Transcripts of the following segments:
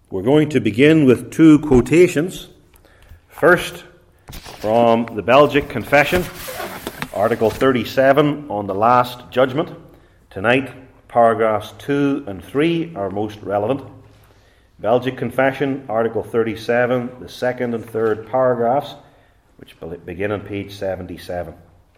We're going to begin with two quotations. First, from the Belgic Confession, Article 37 on the Last Judgment. Tonight, paragraphs 2 and 3 are most relevant. Belgic Confession, Article 37, the second and third paragraphs, which begin on page 77.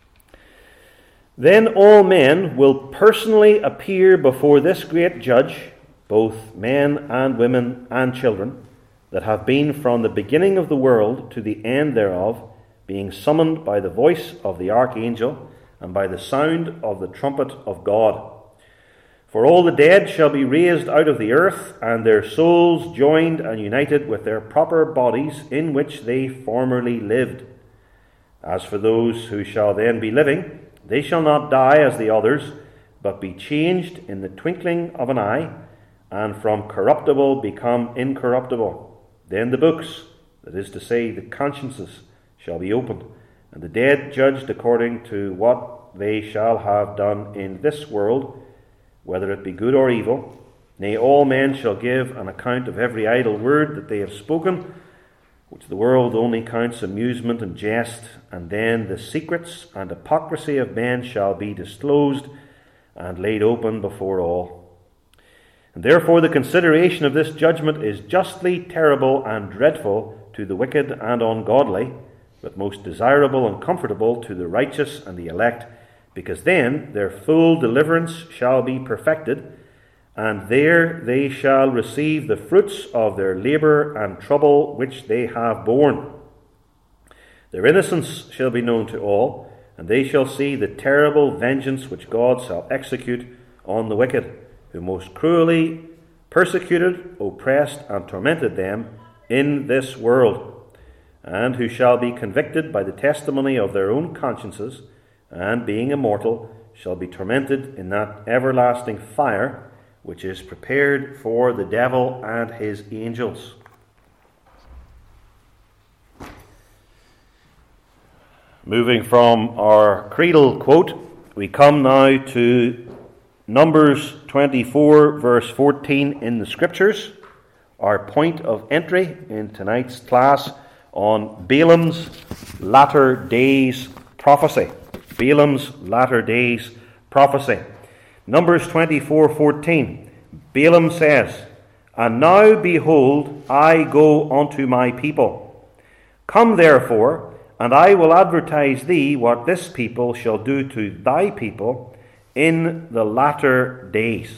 Then all men will personally appear before this great judge, both men and women and children, that have been from the beginning of the world to the end thereof, being summoned by the voice of the archangel and by the sound of the trumpet of God. For all the dead shall be raised out of the earth, and their souls joined and united with their proper bodies in which they formerly lived. As for those who shall then be living, they shall not die as the others, but be changed in the twinkling of an eye, and from corruptible become incorruptible. Then the books, that is to say, the consciences, shall be opened, and the dead judged according to what they shall have done in this world, whether it be good or evil. Nay, all men shall give an account of every idle word that they have spoken, which the world only counts amusement and jest, and then the secrets and hypocrisy of men shall be disclosed and laid open before all. And therefore the consideration of this judgment is justly terrible and dreadful to the wicked and ungodly, but most desirable and comfortable to the righteous and the elect, because then their full deliverance shall be perfected, and there they shall receive the fruits of their labour and trouble which they have borne. Their innocence shall be known to all, and they shall see the terrible vengeance which God shall execute on the wicked, who most cruelly persecuted, oppressed, and tormented them in this world, and who shall be convicted by the testimony of their own consciences, and being immortal, shall be tormented in that everlasting fire which is prepared for the devil and his angels. Moving from our creedal quote, we come now to Numbers 24, verse 14 in the Scriptures, our point of entry in tonight's class on Balaam's latter days prophecy. Balaam's latter days prophecy. Numbers 24:14. Balaam says, "And now behold, I go unto my people. Come therefore, and I will advertise thee what this people shall do to thy people in the latter days."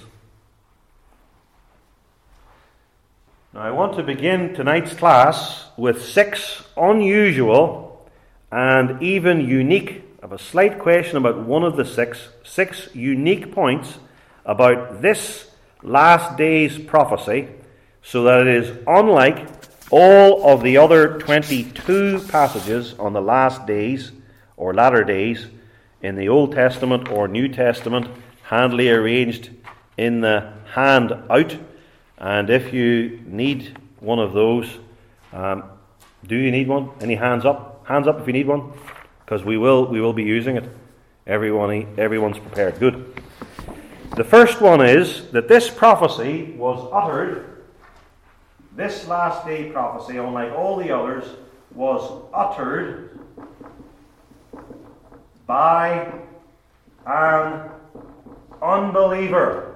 Now I want to begin tonight's class with 6 unusual and even unique, I have a slight question about one of the six unique points about this last day's prophecy, so that it is unlike all of the other 22 passages on the last days or latter days in the Old Testament or New Testament, handily arranged in the handout. And if you need one of those, do you need one? Any hands up? Hands up if you need one, because we will be using it. Everyone's prepared. Good. The first one is that this prophecy was uttered. This last day prophecy, unlike all the others, was uttered by an unbeliever.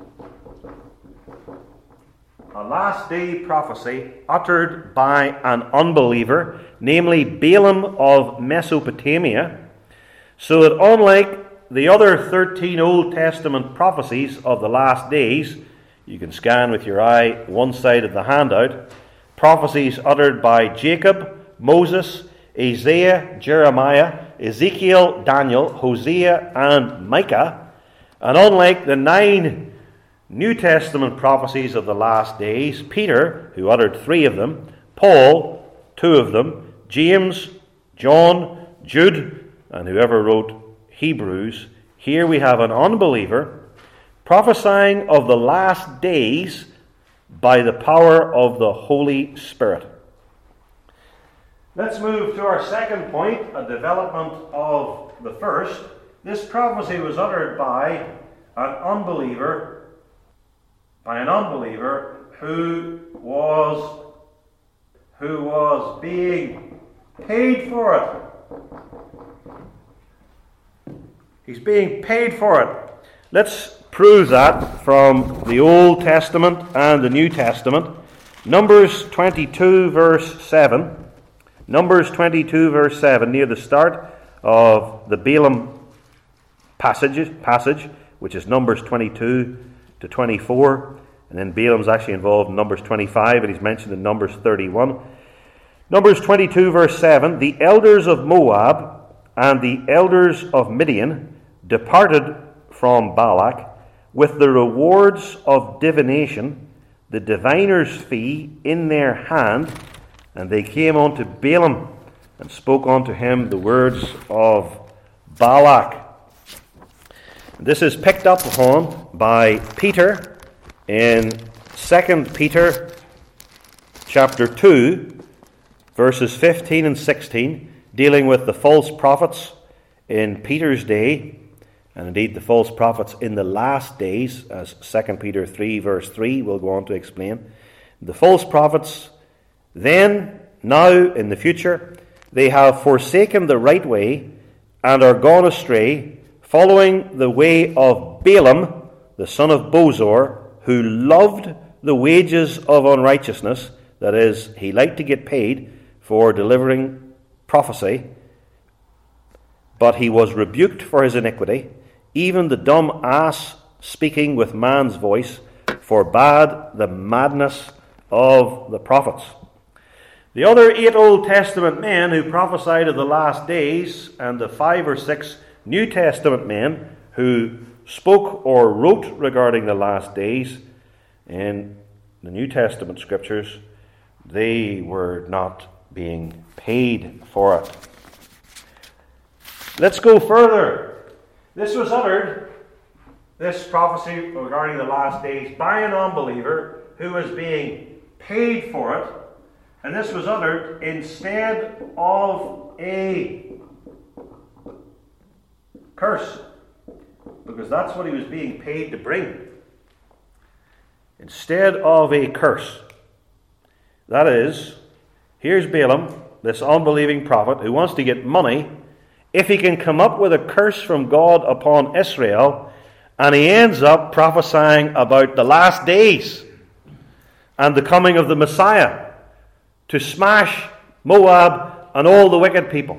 A last day prophecy uttered by an unbeliever, namely Balaam of Mesopotamia, so that unlike the other 13 Old Testament prophecies of the last days, you can scan with your eye one side of the handout, prophecies uttered by Jacob, Moses, Isaiah, Jeremiah, Ezekiel, Daniel, Hosea, and Micah, and unlike the 9 New Testament prophecies of the last days, Peter, who uttered 3 of them, Paul, 2 of them, James, John, Jude, and whoever wrote Hebrews, here we have an unbeliever prophesying of the last days by the power of the Holy Spirit. Let's move to our second point, a development of the first. This prophecy was uttered by an unbeliever who was being paid for it. He's being paid for it. Let's prove that from the Old Testament and the New Testament. Numbers 22 verse 7. Numbers 22 verse 7, near the start of the Balaam passage, which is Numbers 22 to 24. And then Balaam's actually involved in Numbers 25, and he's mentioned in Numbers 31. Numbers 22 verse 7, the elders of Moab and the elders of Midian departed from Balak with the rewards of divination, the diviner's fee in their hand, and they came unto Balaam and spoke unto him the words of Balak. This is picked up upon by Peter in 2 Peter chapter 2, verses 15 and 16, dealing with the false prophets in Peter's day, and indeed the false prophets in the last days, as 2 Peter 3 verse 3 will go on to explain. The false prophets then, now, in the future, they have forsaken the right way and are gone astray, following the way of Balaam, the son of Bosor, who loved the wages of unrighteousness, that is, he liked to get paid for delivering prophecy, but he was rebuked for his iniquity. Even the dumb ass speaking with man's voice forbade the madness of the prophets. The other 8 Old Testament men who prophesied of the last days, and the 5 or 6 New Testament men who spoke or wrote regarding the last days in the New Testament scriptures, they were not being paid for it. Let's go further. This was uttered, this prophecy regarding the last days, by an unbeliever who was being paid for it. And this was uttered instead of a curse, because that's what he was being paid to bring. Instead of a curse. That is, here's Balaam, this unbelieving prophet, who wants to get money if he can come up with a curse from God upon Israel, and he ends up prophesying about the last days and the coming of the Messiah to smash Moab and all the wicked people.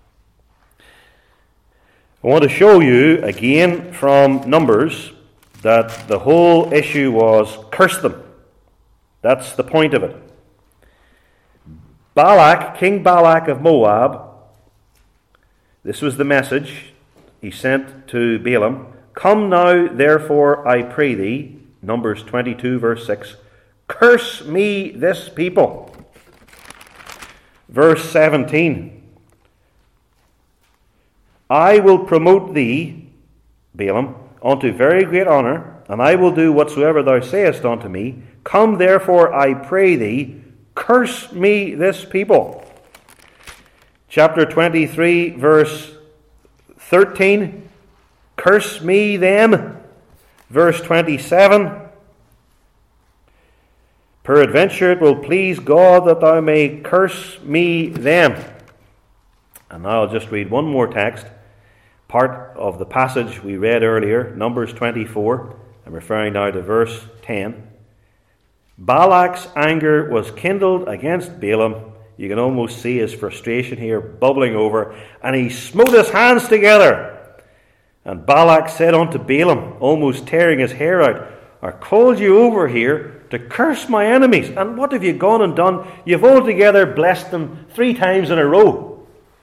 I want to show you again from Numbers that the whole issue was curse them. That's the point of it. Balak, King Balak of Moab, this was the message he sent to Balaam. Come now, therefore, I pray thee, Numbers 22, verse 6, curse me this people. Verse 17, I will promote thee, Balaam, unto very great honour, and I will do whatsoever thou sayest unto me. Come, therefore, I pray thee, curse me this people. Chapter 23, verse 13, curse me them. Verse 27, peradventure it will please God that thou may curse me them. And now I'll just read one more text, part of the passage we read earlier, Numbers 24. I'm referring now to verse 10. Balak's anger was kindled against Balaam. You can almost see his frustration here bubbling over. And he smote his hands together. And Balak said unto Balaam, almost tearing his hair out, I called you over here to curse my enemies. And what have you gone and done? You've altogether blessed them 3 times in a row.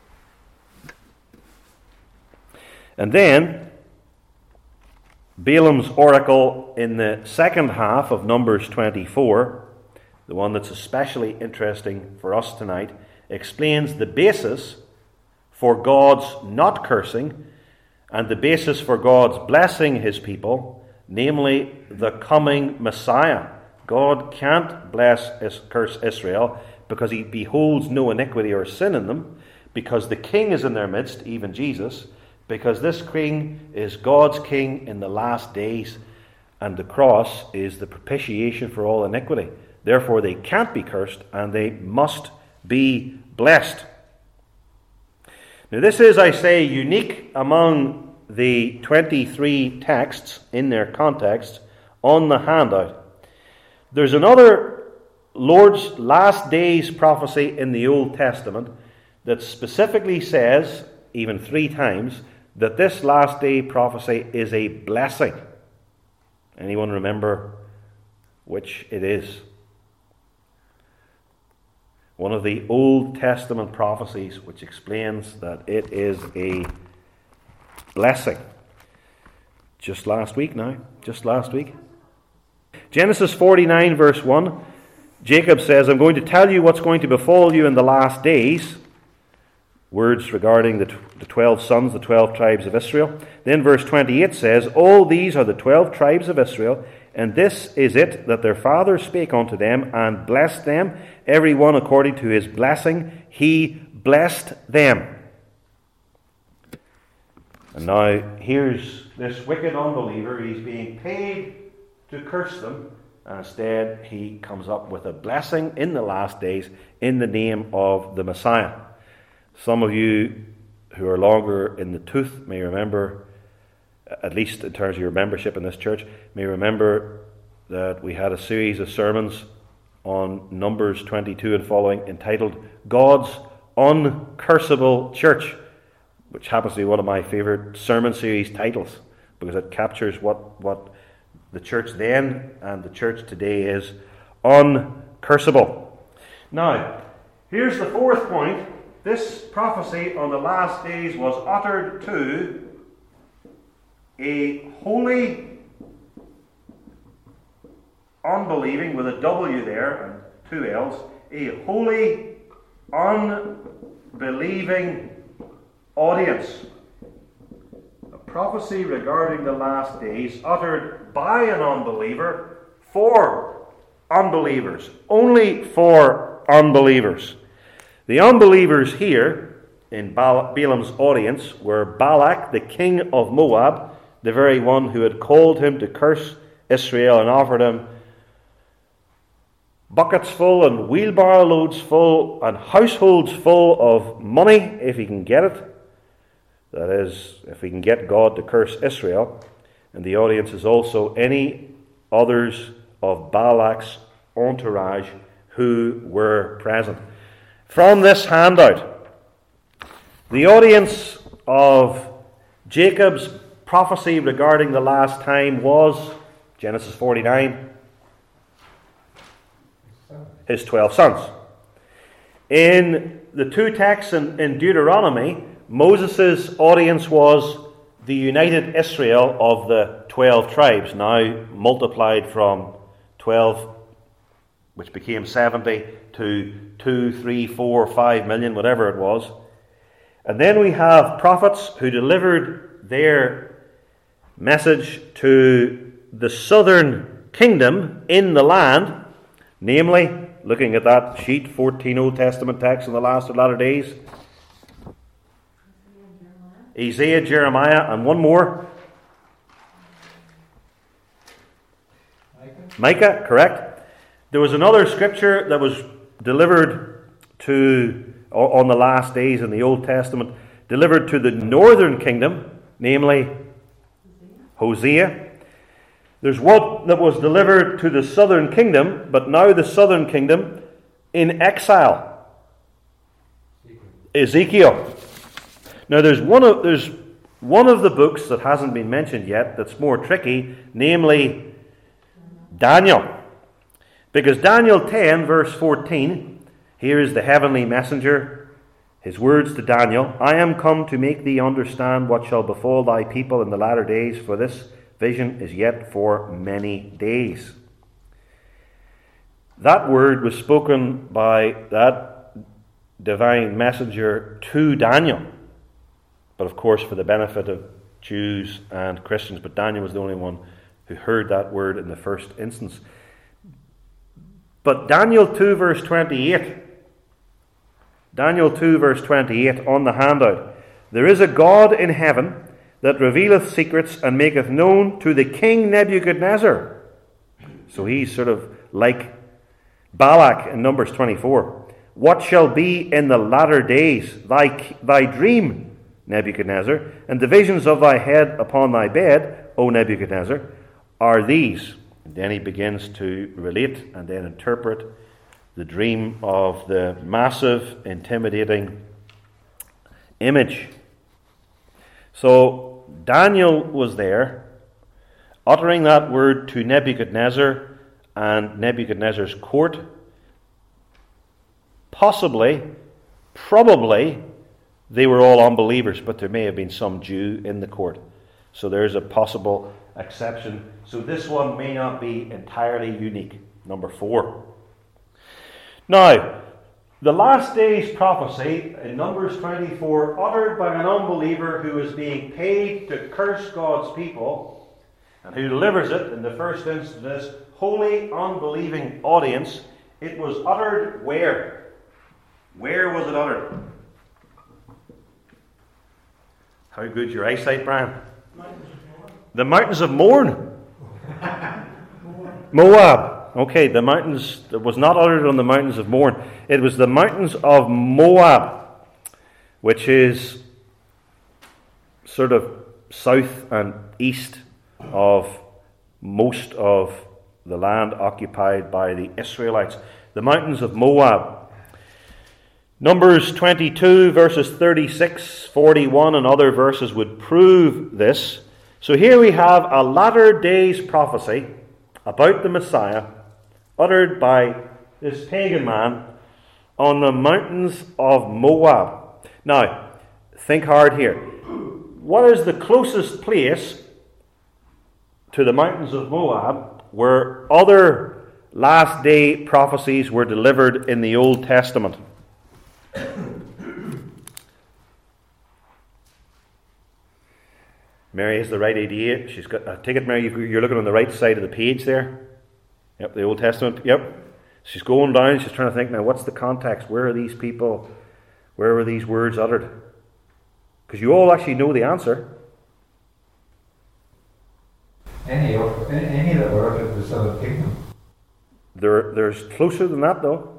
And then Balaam's oracle in the second half of Numbers 24, the one that's especially interesting for us tonight, explains the basis for God's not cursing and the basis for God's blessing his people, namely the coming Messiah. God can't curse Israel because he beholds no iniquity or sin in them, because the king is in their midst, even Jesus, because this king is God's king in the last days, and the cross is the propitiation for all iniquity. Therefore they can't be cursed, and they must be blessed. Now this is, I say, unique among the 23 texts in their context on the handout. There's another Lord's last days prophecy in the Old Testament that specifically says, even 3 times, that this last day prophecy is a blessing. Anyone remember which it is? One of the Old Testament prophecies which explains that it is a blessing. Just last week. Genesis 49 verse 1. Jacob says, I'm going to tell you what's going to befall you in the last days. Words regarding the 12 sons, the 12 tribes of Israel. Then verse 28 says, all these are the 12 tribes of Israel, and this is it that their father spake unto them, and blessed them, every one according to his blessing. He blessed them. And now here's this wicked unbeliever. He's being paid to curse them, and instead he comes up with a blessing in the last days in the name of the Messiah. Some of you who are longer in the tooth may remember, at least in terms of your membership in this church, may remember that we had a series of sermons on Numbers 22 and following entitled God's Uncursable Church, which happens to be one of my favourite sermon series titles because it captures what the church then and the church today is: uncursable. Now, here's the fourth point. This prophecy on the last days was uttered to a holy, unbelieving, with a W there and 2 L's, a holy, unbelieving audience. A prophecy regarding the last days uttered by an unbeliever for unbelievers, only for unbelievers. The unbelievers here in Balaam's audience were Balak, the king of Moab, the very one who had called him to curse Israel and offered him buckets full and wheelbarrow loads full and households full of money if he can get it. That is, if he can get God to curse Israel. And the audience is also any others of Balak's entourage who were present. From this handout, the audience of Jacob's prophecy regarding the last time was, Genesis 49, his 12 sons. In the 2 texts in Deuteronomy, Moses' audience was the united Israel of the 12 tribes, now multiplied from 12, which became 70, to 2, 3, 4, 5 million, whatever it was. And then we have prophets who delivered their message to the southern kingdom in the land, namely, looking at that sheet, 14 Old Testament texts in the last and latter days. Isaiah, Jeremiah, and one more. Micah, correct. There was another scripture that was delivered on the last days in the Old Testament, delivered to the northern kingdom, namely Hosea. There's one that was delivered to the southern kingdom, but now the southern kingdom in exile. Ezekiel. Now there's one of the books that hasn't been mentioned yet that's more tricky, namely Daniel. Because Daniel 10 verse 14, here is the heavenly messenger, his words to Daniel: I am come to make thee understand what shall befall thy people in the latter days, for this vision is yet for many days. That word was spoken by that divine messenger to Daniel, but of course for the benefit of Jews and Christians. But Daniel was the only one who heard that word in the first instance. But Daniel 2 verse 28, Daniel 2 verse 28 on the handout: there is a God in heaven that revealeth secrets, and maketh known to the king Nebuchadnezzar. So he's sort of like Balak in Numbers 24. What shall be in the latter days? Thy dream, Nebuchadnezzar, and the visions of thy head upon thy bed, O Nebuchadnezzar, are these. And then he begins to relate and then interpret the dream of the massive, intimidating image. So Daniel was there, uttering that word to Nebuchadnezzar and Nebuchadnezzar's court. Possibly, probably, they were all unbelievers, but there may have been some Jew in the court. So there's a possible exception. So this one may not be entirely unique. Number 4. Now, the last day's prophecy in Numbers 24, uttered by an unbeliever who is being paid to curse God's people, and who delivers it in the first instance to this wholly unbelieving audience, it was uttered where? Where was it uttered? How good's your eyesight, Brian? The mountains of Mourne. Moab. Okay, the mountains, it was not uttered on the mountains of Mourne. It was the mountains of Moab, which is sort of south and east of most of the land occupied by the Israelites. The mountains of Moab. Numbers 22, verses 36, 41, and other verses would prove this. So here we have a latter days prophecy about the Messiah, uttered by this pagan man on the mountains of Moab. Now, think hard here. What is the closest place to the mountains of Moab where other last day prophecies were delivered in the Old Testament? Mary has the right idea. She's got. I take it, Mary, you're looking on the right side of the page there. Yep, the Old Testament. Yep. She's going down. She's trying to think now. What's the context? Where are these people? Where were these words uttered? Because you all actually know the answer. Any that were uttered in the Southern Kingdom. There's closer than that, though.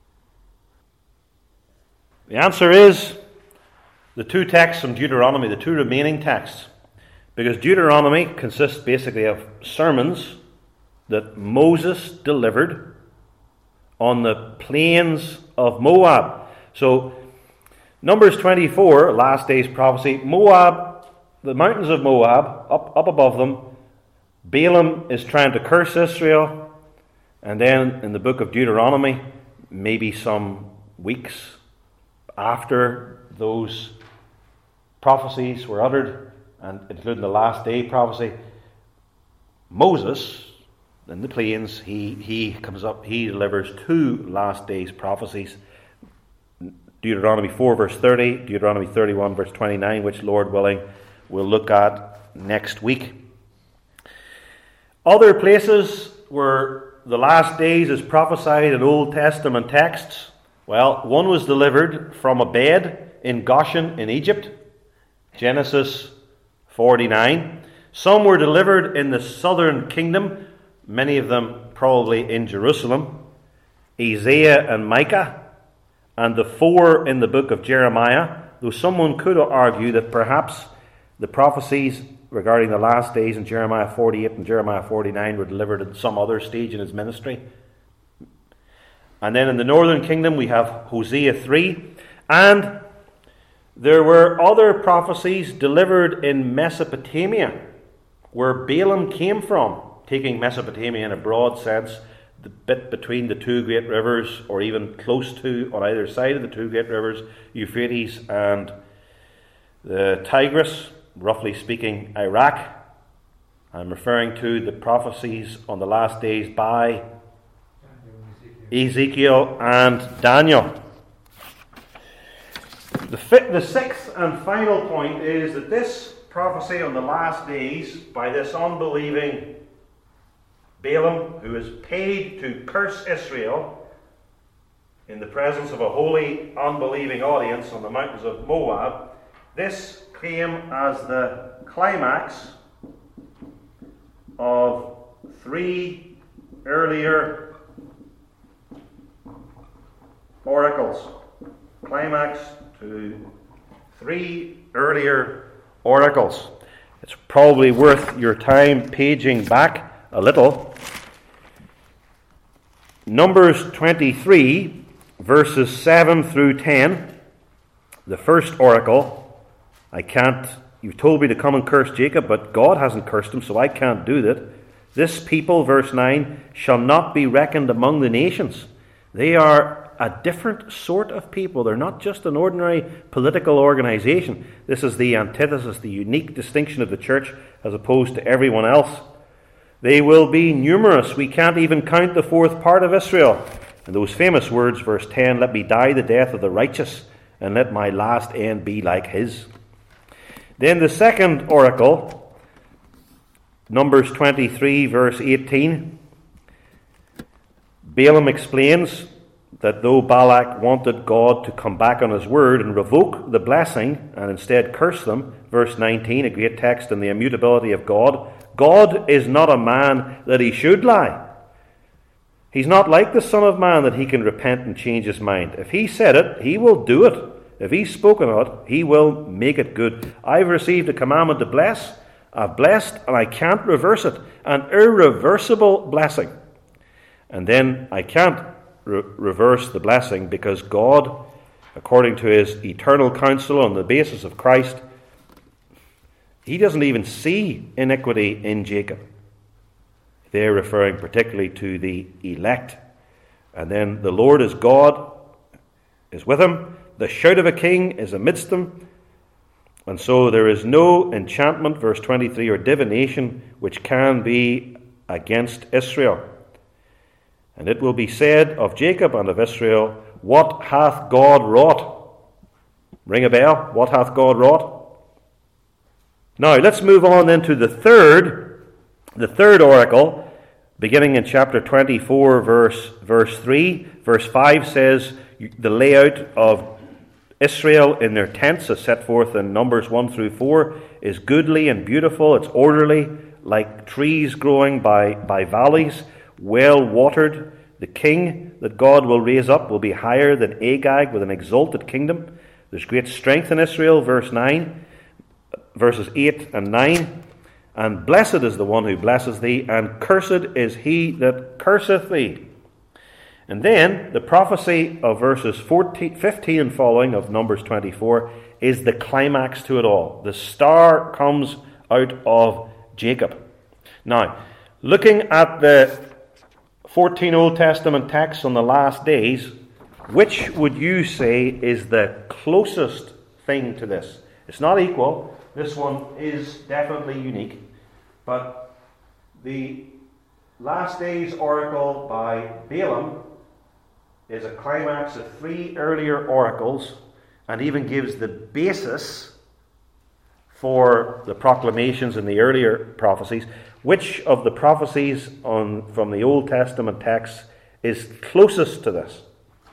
The answer is the two texts from Deuteronomy, the two remaining texts. Because Deuteronomy consists basically of sermons that Moses delivered on the plains of Moab. So, Numbers 24, last day's prophecy, Moab, the mountains of Moab, up above them, Balaam is trying to curse Israel. And then in the book of Deuteronomy, maybe some weeks after those prophecies were uttered, and including the last day prophecy, Moses, in the plains, he comes up, he delivers two last days prophecies. Deuteronomy 4 verse 30, Deuteronomy 31 verse 29, which, Lord willing, we'll look at next week. Other places where the last days is prophesied in Old Testament texts, well, one was delivered from a bed in Goshen in Egypt, Genesis 49. Some were delivered in the southern kingdom, many of them probably in Jerusalem, Isaiah and Micah, and the 4 in the book of Jeremiah, though someone could argue that perhaps the prophecies regarding the last days in Jeremiah 48 and Jeremiah 49 were delivered at some other stage in his ministry. And then in the northern kingdom we have Hosea 3, and there were other prophecies delivered in Mesopotamia, where Balaam came from, taking Mesopotamia in a broad sense, the bit between the two great rivers, or even close to, on either side of the two great rivers, Euphrates and the Tigris, roughly speaking, Iraq. I'm referring to the prophecies on the last days by Ezekiel and Daniel. The sixth and final point is that this prophecy on the last days by this unbelieving Balaam, who is paid to curse Israel in the presence of a wholly unbelieving audience on the mountains of Moab, this came as the climax of 3 earlier oracles. Climax to 3 earlier oracles. It's probably worth your time paging back a little. Numbers 23, verses 7 through 10, the first oracle. You've told me to come and curse Jacob, but God hasn't cursed him, so I can't do that. This people, verse 9, shall not be reckoned among the nations. They are a different sort of people. They're not just an ordinary political organization. This is the antithesis, the unique distinction of the church as opposed to everyone else. They will be numerous. We can't even count the fourth part of Israel. And those famous words, verse 10, let me die the death of the righteous, and let my last end be like his. Then the second oracle, Numbers 23, verse 18. Balaam explains that though Balak wanted God to come back on his word and revoke the blessing and instead curse them, verse 19, a great text on the immutability of God, God is not a man that he should lie. He's not like the Son of Man that he can repent and change his mind. If he said it, he will do it. If he's spoken of it, he will make it good. I've received a commandment to bless. I've blessed, and I can't reverse it. An irreversible blessing. And then I can't reverse the blessing because God, according to his eternal counsel on the basis of Christ, he doesn't even see iniquity in Jacob. They're referring particularly to the elect. And then the Lord is God, is with him. The shout of a king is amidst them. And so there is no enchantment, verse 23, or divination which can be against Israel. And it will be said of Jacob and of Israel, what hath God wrought? Ring a bell. What hath God wrought? Now let's move on then to the third oracle, beginning in chapter 24, verse 3. Verse 5 says the layout of Israel in their tents, as set forth in Numbers 1 through 4, is goodly and beautiful. It's orderly, like trees growing by valleys, well watered. The king that God will raise up will be higher than Agag, with an exalted kingdom. There's great strength in Israel, verses 8 and 9. And blessed is the one who blesses thee, and cursed is he that curseth thee. And then the prophecy of verses 15 and following of Numbers 24 is the climax to it all. The star comes out of Jacob. Now, looking at the 14 Old Testament texts on the last days, which would you say is the closest thing to this? It's not equal. This one is definitely unique. But the last days oracle by Balaam is a climax of 3 earlier oracles, and even gives the basis for the proclamations in the earlier prophecies. Which of the prophecies from the Old Testament texts is closest to this?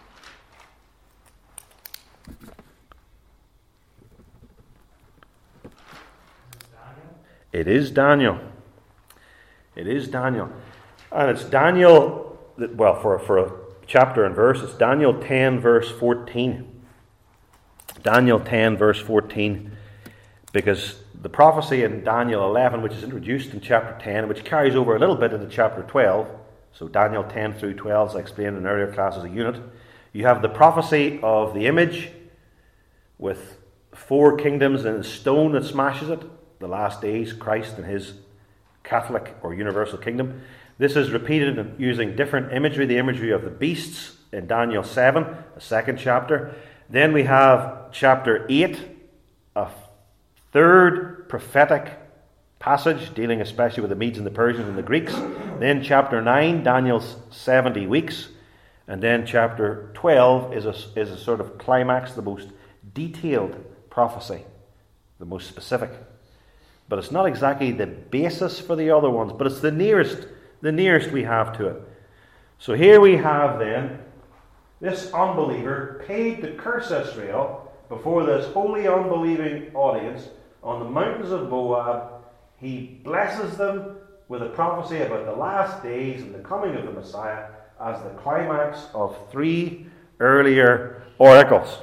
It is Daniel. It is Daniel. And it's Daniel, well, for a chapter and verse, it's Daniel 10, verse 14. Daniel 10, verse 14. Because the prophecy in Daniel 11, which is introduced in chapter 10, which carries over a little bit into chapter 12, so Daniel 10 through 12, as I explained in earlier class as a unit, you have the prophecy of the image with 4 kingdoms and stone that smashes it, the last days, Christ and his Catholic or universal kingdom. This is repeated using different imagery, the imagery of the beasts in Daniel 7, the second chapter. Then we have chapter 8, a third prophetic passage dealing especially with the Medes and the Persians and the Greeks. Then chapter 9, Daniel's 70 weeks. And then chapter 12 is a sort of climax, the most detailed prophecy, the most specific. But it's not exactly the basis for the other ones, but it's the nearest we have to it. So here we have then this unbeliever paid to curse Israel before this wholly unbelieving audience on the mountains of Moab, he blesses them with a prophecy about the last days and the coming of the Messiah as the climax of 3 earlier oracles.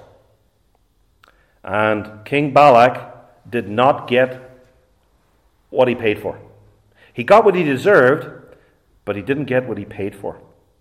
And King Balak did not get what he paid for. He got what he deserved, but he didn't get what he paid for.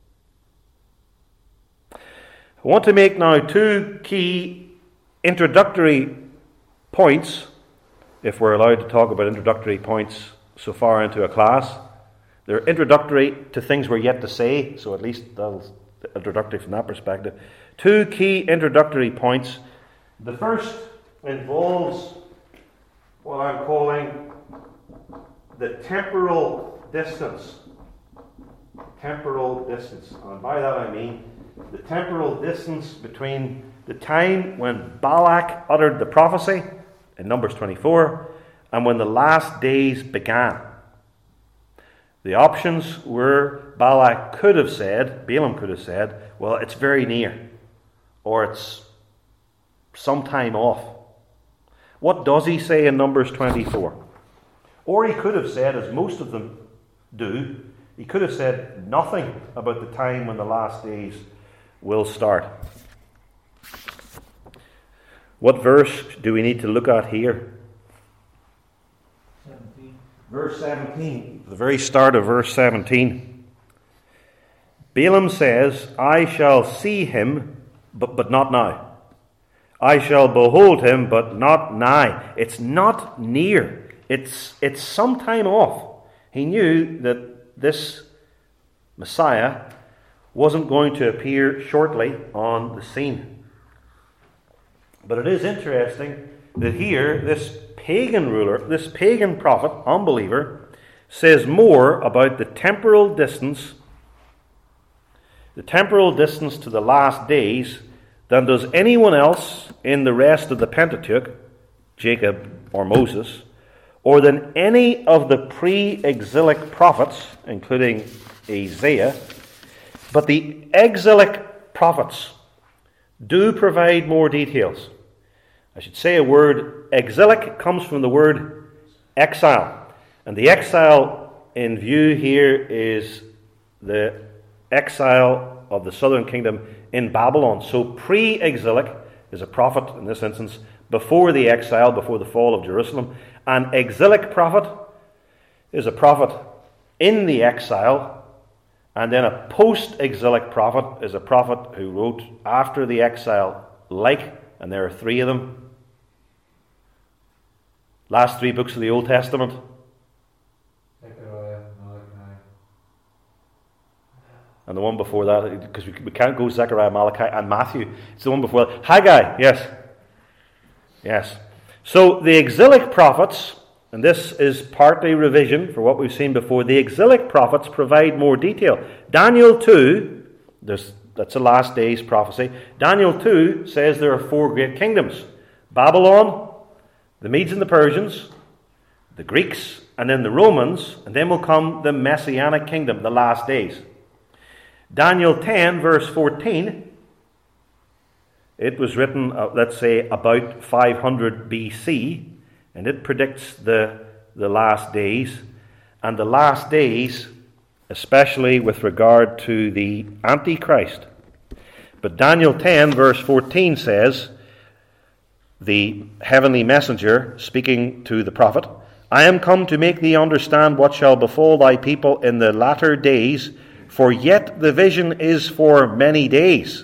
I want to make now 2 key introductory points, if we're allowed to talk about introductory points so far into a class. They're introductory to things we're yet to say, so at least that's introductory from that perspective. 2 key introductory points. The first involves what I'm calling the temporal distance. Temporal distance. And by that I mean the temporal distance between the time when Balak uttered the prophecy in Numbers 24 and when the last days began. The options were Balaam could have said, well, it's very near, or it's some time off. What does he say in Numbers 24? Or he could have said, as most of them do, he could have said nothing about the time when the last days will start. What verse do we need to look at here? 17. Verse 17, the very start of verse 17. Balaam says, I shall see him, but not now. I shall behold him, but not nigh. It's not near. It's some time off. He knew that this Messiah wasn't going to appear shortly on the scene. But it is interesting that here, this pagan ruler, this pagan prophet, unbeliever, says more about the temporal distance to the last days than does anyone else in the rest of the Pentateuch, Jacob or Moses, or than any of the pre-exilic prophets, including Isaiah. But the exilic prophets do provide more details. I should say a word, exilic comes from the word exile. And the exile in view here is the exile of the southern kingdom in Babylon. So pre-exilic is a prophet, in this instance, before the exile, before the fall of Jerusalem. An exilic prophet is a prophet in the exile. And then a post-exilic prophet is a prophet who wrote after the exile, and there are 3 of them. Last 3 books of the Old Testament. Zechariah, Malachi. And the one before that, because we can't go Zechariah, Malachi, and Matthew. It's the one before that. Haggai, yes. Yes. So the exilic prophets, and this is partly revision for what we've seen before, the exilic prophets provide more detail. Daniel 2, that's the last days prophecy. Daniel 2 says there are 4 great kingdoms. Babylon, the Medes and the Persians, the Greeks, and then the Romans, and then will come the Messianic kingdom, the last days. Daniel 10, verse 14, it was written, let's say, about 500 BC, and it predicts the last days. And the last days, especially with regard to the Antichrist. But Daniel 10, verse 14 says, the heavenly messenger speaking to the prophet, I am come to make thee understand what shall befall thy people in the latter days, for yet the vision is for many days.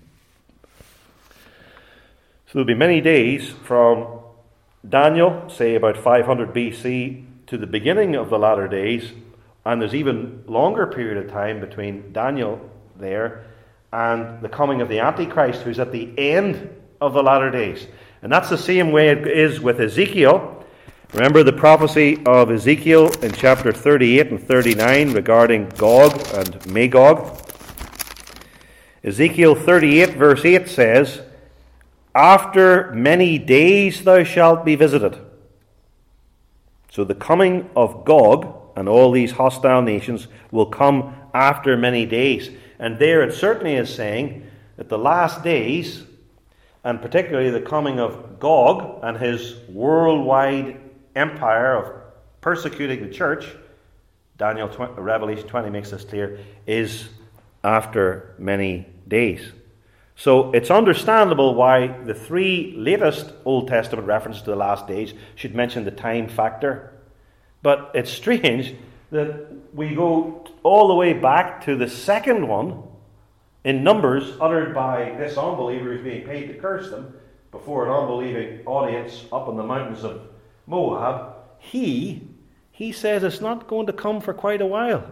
So there'll be many days from Daniel, say about 500 BC, to the beginning of the latter days, and there's even longer period of time between Daniel there and the coming of the Antichrist, who's at the end of the latter days. And that's the same way it is with Ezekiel. Remember the prophecy of Ezekiel in chapter 38 and 39 regarding Gog and Magog? Ezekiel 38 verse 8 says, after many days thou shalt be visited. So the coming of Gog and all these hostile nations will come after many days. And there it certainly is saying that the last days and particularly the coming of Gog and his worldwide empire of persecuting the church, Revelation 20 makes this clear, is after many days. So it's understandable why the three latest Old Testament references to the last days should mention the time factor. But it's strange that we go all the way back to the second one in Numbers, uttered by this unbeliever who's being paid to curse them before an unbelieving audience up in the mountains of Moab. He says it's not going to come for quite a while.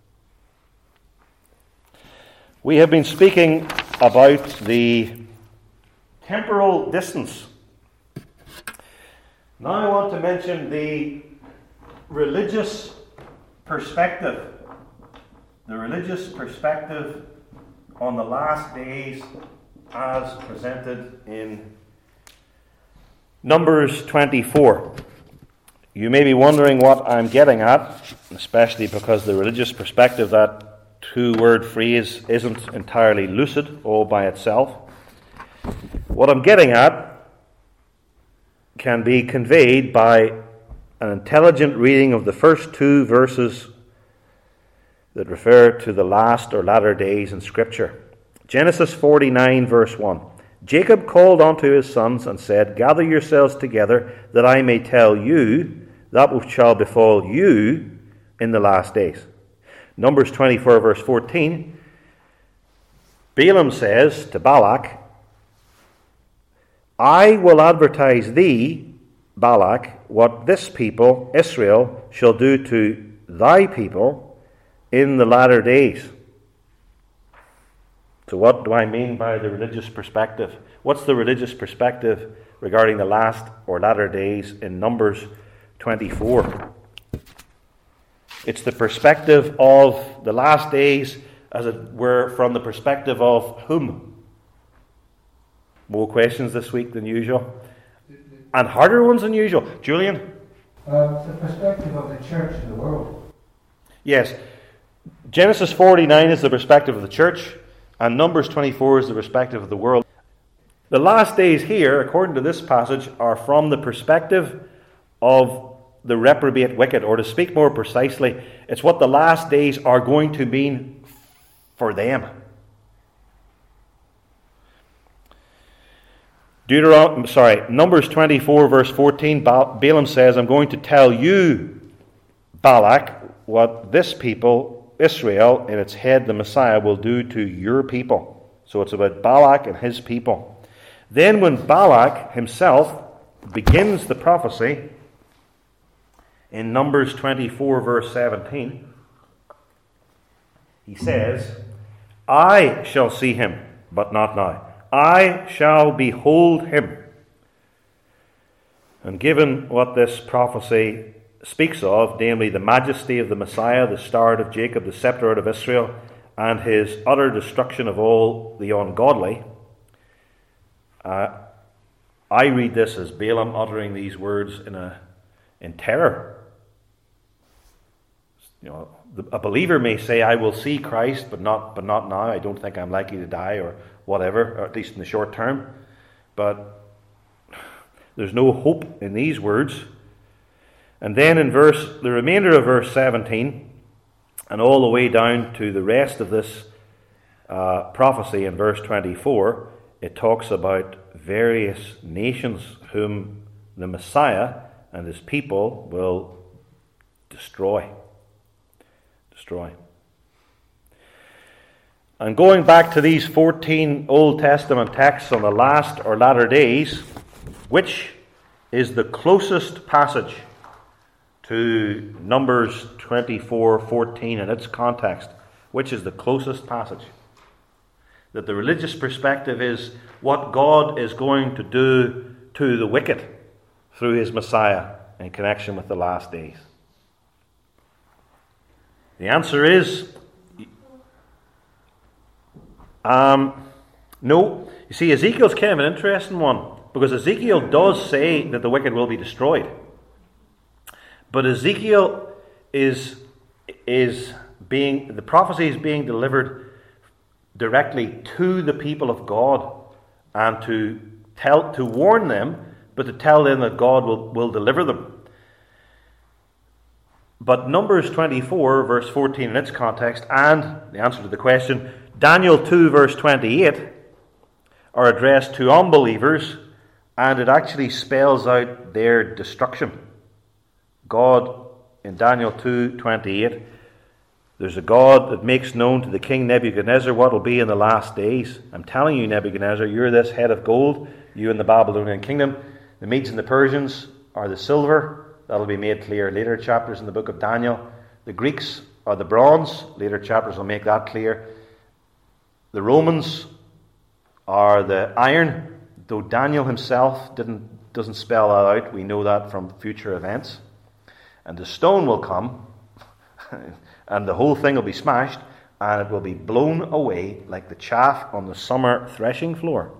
We have been speaking about the temporal distance. Now I want to mention the religious perspective. The religious perspective on the last days as presented in Numbers 24. You may be wondering what I'm getting at, especially because the religious perspective, that two-word phrase, isn't entirely lucid all by itself. What I'm getting at can be conveyed by an intelligent reading of the first two verses that refer to the last or latter days in Scripture. Genesis 49, verse 1. Jacob called unto his sons and said, Gather yourselves together, that I may tell you that which shall befall you in the last days. Numbers 24, verse 14. Balaam says to Balak, I will advertise thee, Balak, what this people, Israel, shall do to thy people in the latter days. So what do I mean by the religious perspective? What's the religious perspective regarding the last or latter days in Numbers 24? It's the perspective of the last days, as it were, from the perspective of whom? More questions this week than usual. And harder ones than usual. Julian? The perspective of the church in the world. Yes. Genesis 49 is the perspective of the church, and Numbers 24 is the perspective of the world. The last days here, according to this passage, are from the perspective of the reprobate wicked, or to speak more precisely, it's what the last days are going to mean for them. Numbers 24, verse 14, Balaam says, I'm going to tell you, Balak, what this people, Israel, in its head, the Messiah, will do to your people. So it's about Balak and his people. Then when Balak himself begins the prophecy, in Numbers 24, verse 17, he says, I shall see him, but not now. I shall behold him. And given what this prophecy speaks of, namely the majesty of the Messiah, the star of Jacob, the scepter of Israel, and his utter destruction of all the ungodly, I read this as Balaam uttering these words in terror. You know, a believer may say, I will see Christ, but not now. I don't think I'm likely to die, or whatever, or at least in the short term. But there's no hope in these words. And then in the remainder of verse 17, and all the way down to the rest of this prophecy in verse 24, it talks about various nations whom the Messiah and his people will destroy. And going back to these 14 Old Testament texts on the last or latter days, which is the closest passage to Numbers 24:14 in its context? Which is the closest passage? That the religious perspective is what God is going to do to the wicked through his Messiah in connection with the last days. The answer is no. You see, Ezekiel's kind of an interesting one, because Ezekiel does say that the wicked will be destroyed. But Ezekiel the prophecy is being delivered directly to the people of God and to to warn them, but to tell them that God will deliver them. But Numbers 24, verse 14 in its context, and the answer to the question, Daniel 2, verse 28, are addressed to unbelievers, and it actually spells out their destruction. God, in Daniel 2:28, there's a God that makes known to the king Nebuchadnezzar what will be in the last days. I'm telling you, Nebuchadnezzar, you're this head of gold, you in the Babylonian kingdom. The Medes and the Persians are the silver. That'll be made clear in later chapters in the book of Daniel. The Greeks are the bronze. Later chapters will make that clear. The Romans are the iron, though Daniel himself doesn't spell that out. We know that from future events. And the stone will come, and the whole thing will be smashed, and it will be blown away like the chaff on the summer threshing floor.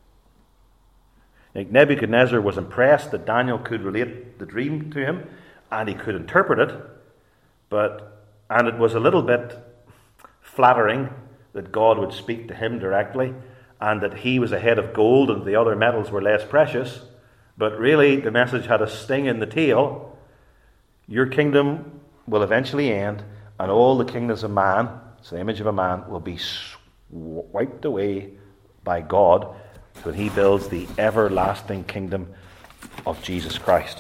Like Nebuchadnezzar was impressed that Daniel could relate the dream to him, and he could interpret it, and it was a little bit flattering that God would speak to him directly, and that he was a head of gold and the other metals were less precious. But really, the message had a sting in the tail. Your kingdom will eventually end, and all the kingdoms of man, it's the image of a man, will be wiped away by God when he builds the everlasting kingdom of Jesus Christ.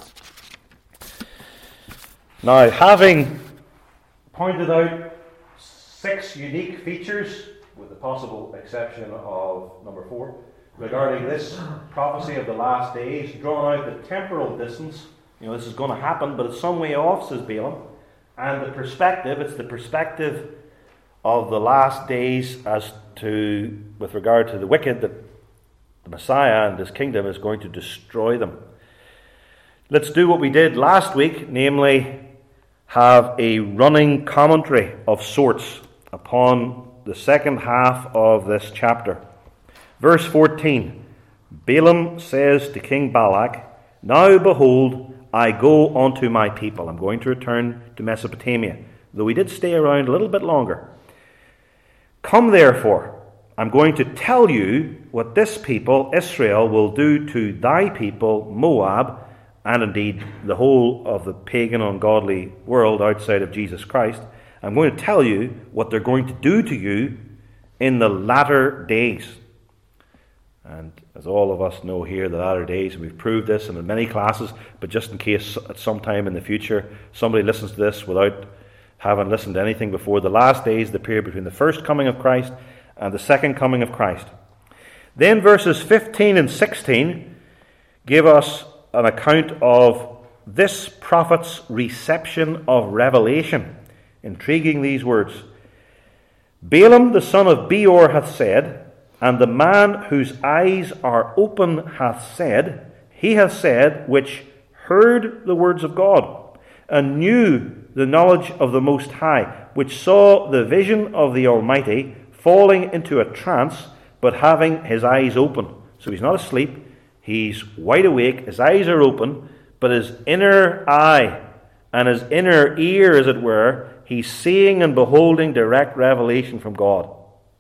Now, having pointed out 6 unique features, with the possible exception of number 4, regarding this prophecy of the last days, drawn out the temporal distance. This is going to happen, but it's some way off, says Balaam. And the perspective, it's the perspective of the last days with regard to the wicked, that the Messiah and his kingdom is going to destroy them. Let's do what we did last week, namely have a running commentary of sorts upon the second half of this chapter. Verse 14, Balaam says to King Balak, "Now behold, I go unto my people." I'm going to return to Mesopotamia, though we did stay around a little bit longer. "Come therefore, I'm going to tell you what this people, Israel, will do to thy people, Moab, and indeed the whole of the pagan, ungodly world outside of Jesus Christ. I'm going to tell you what they're going to do to you in the latter days." And as all of us know here, the latter days, and we've proved this in many classes, but just in case at some time in the future somebody listens to this without having listened to anything before, the last days, the period between the first coming of Christ and the second coming of Christ. Then verses 15 and 16 give us an account of this prophet's reception of revelation. Intriguing, these words. "Balaam the son of Beor hath said, and the man whose eyes are open hath said, he hath said, which heard the words of God, and knew the knowledge of the Most High, which saw the vision of the Almighty, falling into a trance, but having his eyes open." So he's not asleep, he's wide awake, his eyes are open, but his inner eye and his inner ear, as it were, he's seeing and beholding direct revelation from God.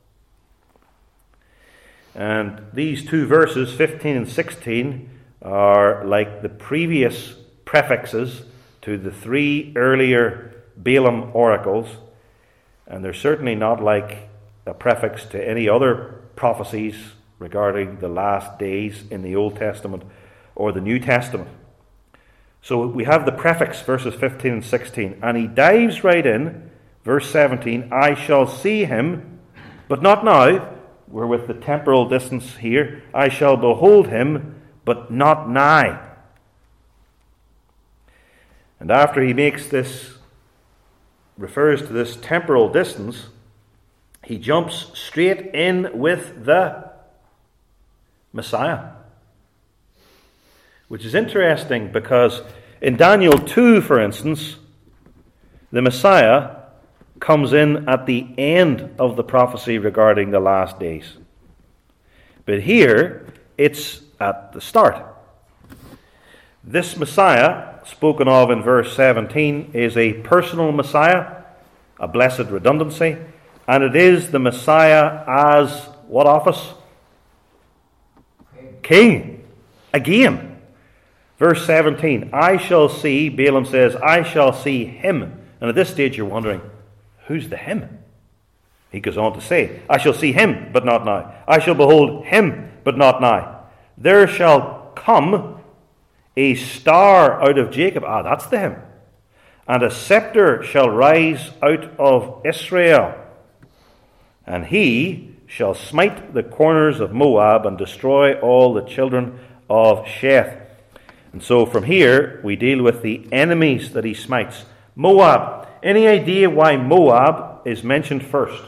And these 2 verses, 15 and 16, are like the previous prefixes to the 3 earlier Balaam oracles, and they're certainly not like a prefix to any other prophecies regarding the last days in the Old Testament or the New Testament. So we have the prefix, verses 15 and 16, and he dives right in, verse 17, "I shall see him, but not now." We're with the temporal distance here. "I shall behold him, but not nigh." And after he refers to this temporal distance, he jumps straight in with the Messiah. Which is interesting because in Daniel 2, for instance, the Messiah comes in at the end of the prophecy regarding the last days. But here, it's at the start. This Messiah, spoken of in verse 17, is a personal Messiah, a blessed redundancy, and it is the Messiah as what office? king. Again. Verse 17, I shall see, Balaam says, I shall see him. And at this stage you're wondering, who's the him? He goes on to say, I shall see him, but not now. I shall behold him, but not now. There shall come a star out of Jacob. That's the him. And a scepter shall rise out of Israel. And he shall smite the corners of Moab and destroy all the children of Sheth. And so from here we deal with the enemies that he smites. Moab. Any idea why Moab is mentioned first?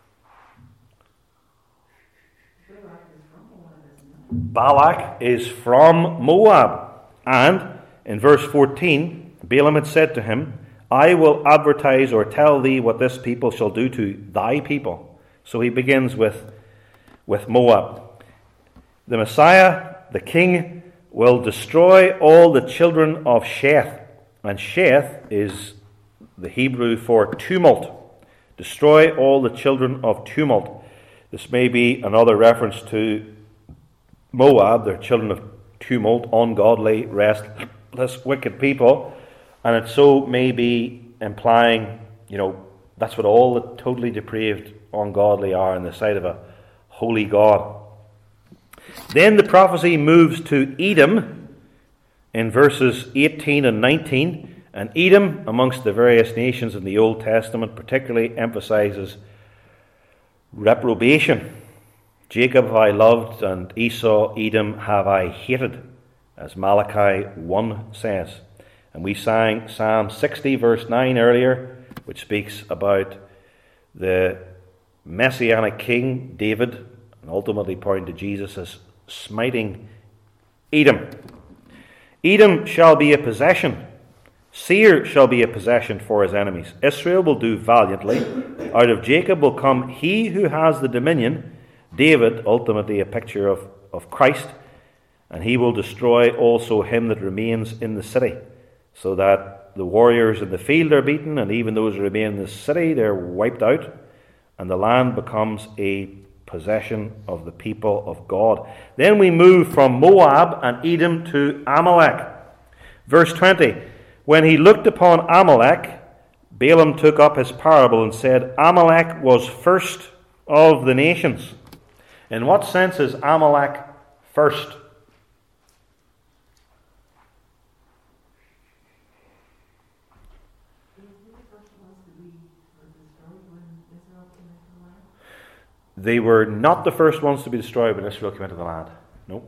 Balak is from Moab. And in verse 14, Balaam had said to him, I will advertise or tell thee what this people shall do to thy people. So he begins with Moab. The Messiah, the king, will destroy all the children of Sheth. And Sheth is the Hebrew for tumult. Destroy all the children of tumult. This may be another reference to Moab, they're children of tumult, ungodly, restless, wicked people. And it so may be implying, that's what all the totally depraved, ungodly are in the sight of a holy God. Then the prophecy moves to Edom in verses 18 and 19. And Edom, amongst the various nations in the Old Testament, particularly emphasizes reprobation. Jacob have I loved, and Esau, Edom have I hated, as Malachi 1 says. And we sang Psalm 60, verse 9 earlier, which speaks about the Messianic king, David, and ultimately pointing to Jesus as smiting Edom. Edom shall be a possession. Seir shall be a possession for his enemies. Israel will do valiantly. Out of Jacob will come he who has the dominion. David, ultimately a picture of Christ, and he will destroy also him that remains in the city, so that the warriors in the field are beaten, and even those who remain in the city, they're wiped out, and the land becomes a possession of the people of God. Then we move from Moab and Edom to Amalek. Verse 20, when he looked upon Amalek, Balaam took up his parable and said, Amalek was first of the nations. In what sense is Amalek first? They were not the first ones to be destroyed when Israel came into the land. No.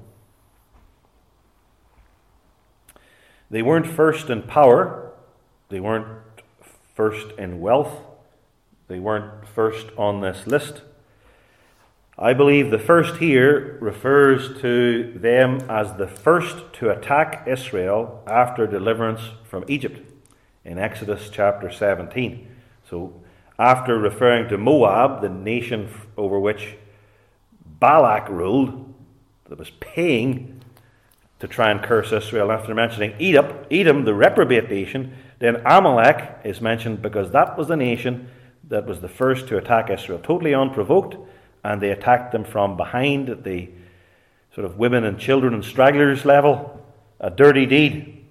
They weren't first in power. They weren't first in wealth. They weren't first on this list. I believe the first here refers to them as the first to attack Israel after deliverance from Egypt in Exodus chapter 17. So after referring to Moab, the nation over which Balak ruled, that was paying to try and curse Israel, after mentioning Edom, the reprobate nation, then Amalek is mentioned because that was the nation that was the first to attack Israel, totally unprovoked. And they attacked them from behind at the sort of women and children and stragglers level. A dirty deed.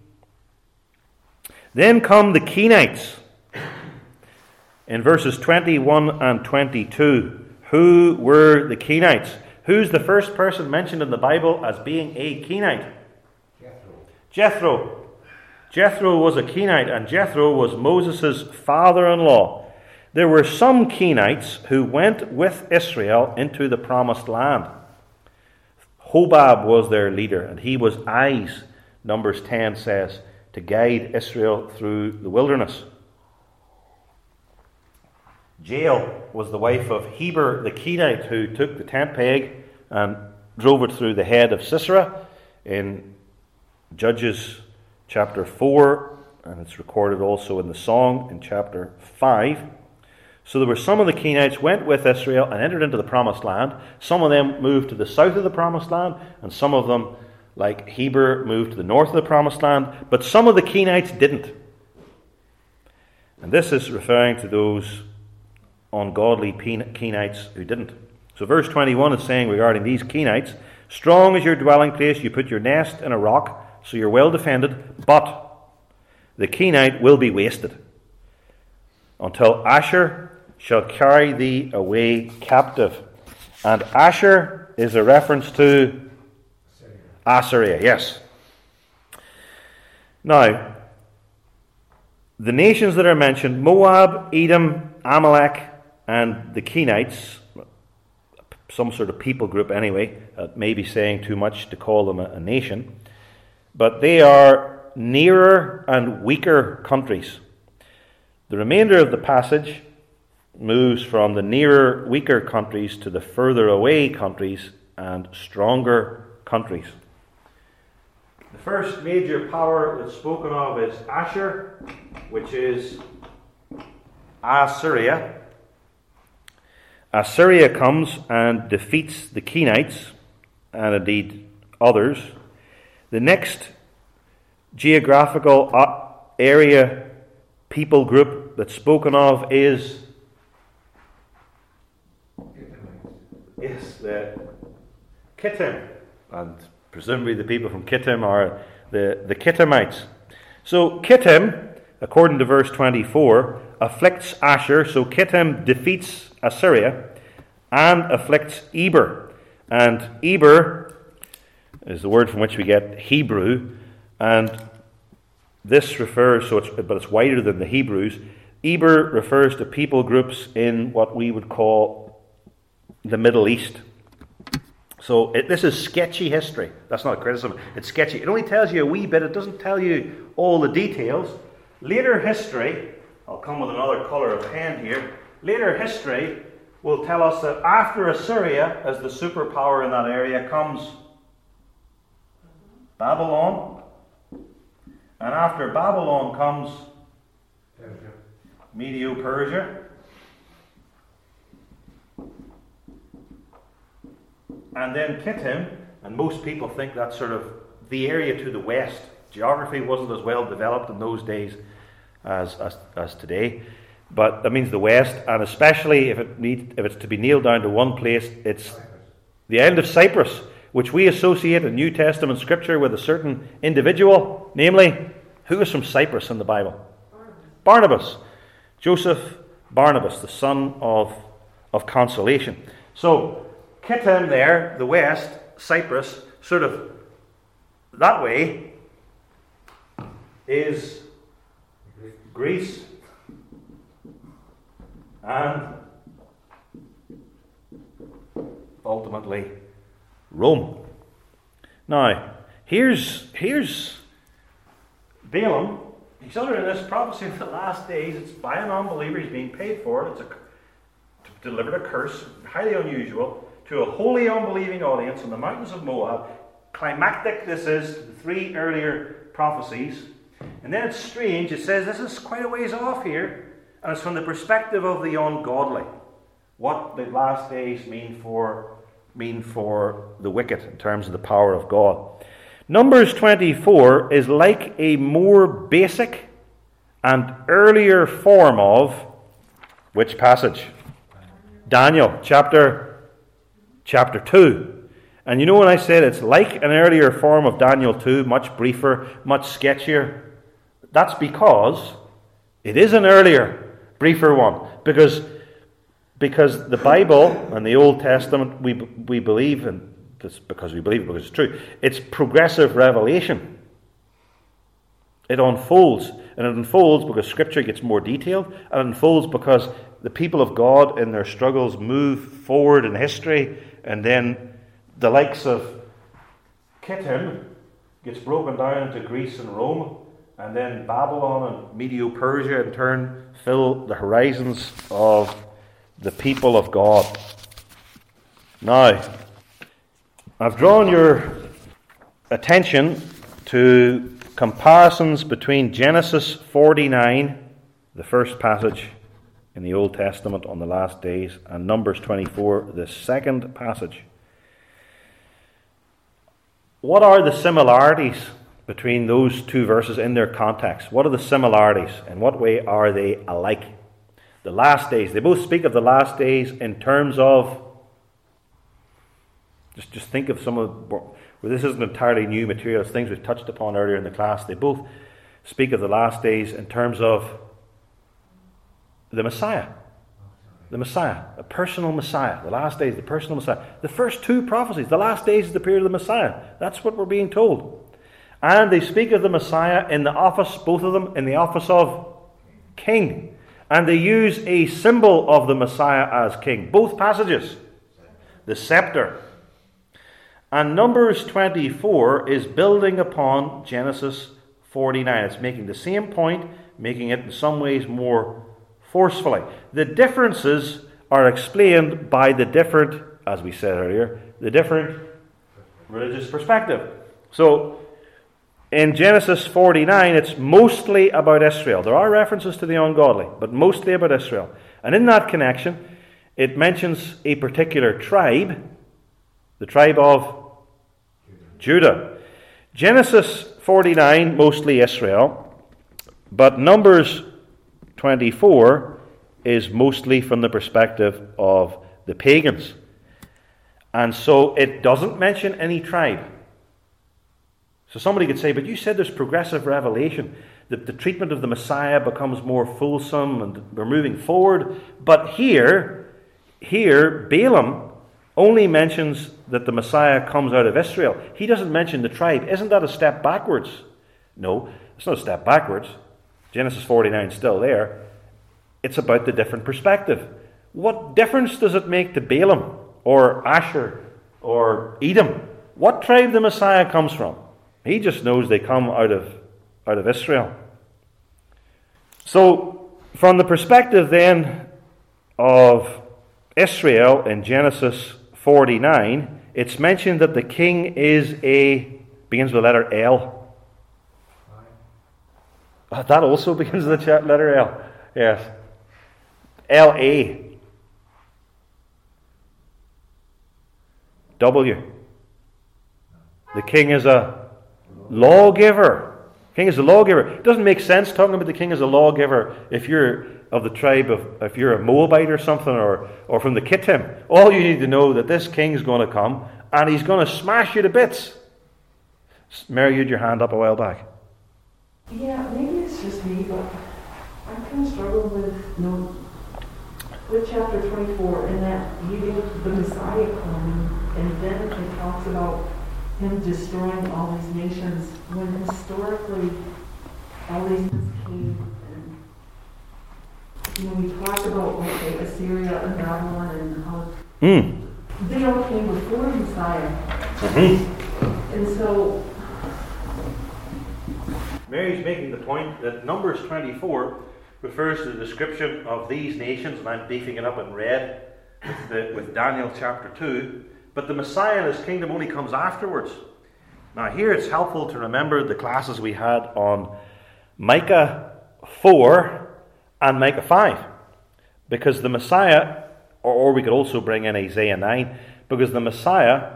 Then come the Kenites. In verses 21 and 22. Who were the Kenites? Who's the first person mentioned in the Bible as being a Kenite? Jethro. Jethro was a Kenite, and Jethro was Moses' father-in-law. There were some Kenites who went with Israel into the promised land. Hobab was their leader, and he was eyes, Numbers 10 says, to guide Israel through the wilderness. Jael was the wife of Heber the Kenite, who took the tent peg and drove it through the head of Sisera in Judges chapter 4, and it's recorded also in the song in chapter 5. So there were some of the Kenites went with Israel and entered into the promised land. Some of them moved to the south of the promised land, and some of them, like Heber, moved to the north of the promised land. But some of the Kenites didn't. And this is referring to those ungodly Kenites who didn't. So verse 21 is saying regarding these Kenites, Strong is your dwelling place. You put your nest in a rock, so you're well defended. But the Kenite will be wasted until Asshur shall carry thee away captive. And Asshur is a reference to Assyria, yes. Now, the nations that are mentioned, Moab, Edom, Amalek, and the Kenites, some sort of people group anyway, may be saying too much to call them a nation, but they are nearer and weaker countries. The remainder of the passage moves from the nearer, weaker countries to the further away countries and stronger countries. The first major power that's spoken of is Asshur, which is Assyria. Assyria comes and defeats the Kenites, and indeed others. The next geographical area, people group that's spoken of is the Kittim, and presumably the people from Kittim are the Kittimites. So Kittim, according to verse 24, afflicts Asshur. So Kittim defeats Assyria and afflicts Eber. And Eber is the word from which we get Hebrew, and this refers, but it's wider than the Hebrews. Eber refers to people groups in what we would call the Middle East. So this is sketchy history. That's not a criticism. It's sketchy. It only tells you a wee bit. It doesn't tell you all the details. Later history, I'll come with another colour of pen here. Later history will tell us that after Assyria, as the superpower in that area, comes Babylon. And after Babylon comes Medo-Persia. And then Kittim, and most people think that's sort of the area to the west. Geography wasn't as well developed in those days as today, but that means the west, and especially if it's to be nailed down to one place, it's the island of Cyprus, which we associate in New Testament scripture with a certain individual, namely, who is from Cyprus in the Bible? Barnabas. Joseph Barnabas, the son of consolation. So Kittim there, the west, Cyprus, sort of that way is Greece and ultimately Rome. Now, here's Balaam. He's uttering this prophecy in the last days. It's by an unbeliever. He's being paid for it. It's to deliver a curse, highly unusual, to a wholly unbelieving audience on the mountains of Moab. Climactic this is to the three earlier prophecies. And then it's strange. It says this is quite a ways off here, and it's from the perspective of the ungodly. What the last days mean for the wicked in terms of the power of God. Numbers 24 is like a more basic and earlier form of which passage? Daniel chapter 2. And you know when I said it's like an earlier form of Daniel 2, much briefer, much sketchier, that's because it is an earlier, briefer one. Because the Bible and the Old Testament, we believe, and because it's true, it's progressive revelation. It unfolds, and it unfolds because Scripture gets more detailed, and it unfolds because the people of God in their struggles move forward in history, and then the likes of Kittim gets broken down into Greece and Rome, and then Babylon and Medo-Persia in turn fill the horizons of the people of God. Now, I've drawn your attention to comparisons between Genesis 49, the first passage in the Old Testament on the last days, and Numbers 24, the second passage. What are the similarities between those two verses in their context? What are the similarities? In what way are they alike? The last days. They both speak of the last days in terms of Just think of some of, well, this isn't entirely new material, it's things we've touched upon earlier in the class. They both speak of the last days in terms of the Messiah. The Messiah, a personal Messiah. The last days, the personal Messiah. The first two prophecies, the last days is the period of the Messiah. That's what we're being told. And they speak of the Messiah in the office, both of them, in the office of king. And they use a symbol of the Messiah as king. Both passages. The scepter. And Numbers 24 is building upon Genesis 49. It's making the same point, making it in some ways more forcefully. The differences are explained by the different, as we said earlier, the different religious perspective. So, in Genesis 49, it's mostly about Israel. There are references to the ungodly, but mostly about Israel. And in that connection, it mentions a particular tribe, the tribe of Judah. Genesis 49, mostly Israel, but Numbers 24 is mostly from the perspective of the pagans. And so it doesn't mention any tribe. So somebody could say, but you said there's progressive revelation, that the treatment of the Messiah becomes more fulsome and we're moving forward. But here Balaam only mentions that the Messiah comes out of Israel. He doesn't mention the tribe. Isn't that a step backwards? No, it's not a step backwards. Genesis 49 is still there. It's about the different perspective. What difference does it make to Balaam or Asher or Edom what tribe the Messiah comes from? He just knows they come out of Israel. So, from the perspective then of Israel in Genesis 49, it's mentioned that the king begins with the letter L. That also begins with the letter L. Yes. L-A. W. The king is a lawgiver. King is a lawgiver. It doesn't make sense talking about the king as a lawgiver if you're of the tribe of, if you're a Moabite or something, or from the Kittim. All you need to know that this king is going to come and he's going to smash you to bits. Mary, you had your hand up a while back. Yeah, maybe it's just me, but I kind of struggle with chapter 24 in that you get the Messiah coming, and then it talks about him destroying all these nations, when historically all these nations came, and we talked about Assyria and Babylon and how they all came before Messiah. Mm-hmm. And so Mary's making the point that Numbers 24 refers to the description of these nations, and I'm beefing it up in red with Daniel chapter 2, but the Messiah and his kingdom only comes afterwards. Now here it's helpful to remember the classes we had on Micah 4 and Micah 5, because the Messiah, or we could also bring in Isaiah 9, because the Messiah